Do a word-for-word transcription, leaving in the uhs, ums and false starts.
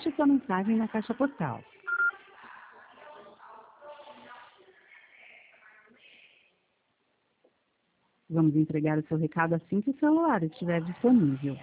deixe sua mensagem na caixa postal. Vamos entregar o seu recado assim que o celular estiver disponível.